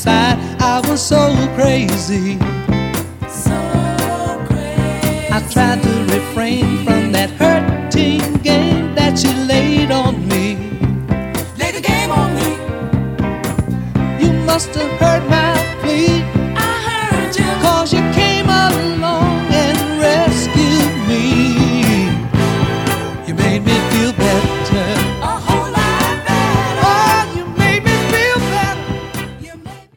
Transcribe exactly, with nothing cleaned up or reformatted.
inside. I was so crazy. So crazy. I tried to refrain from that hurting game that she laid on me. Lay the game on me. You must have heard my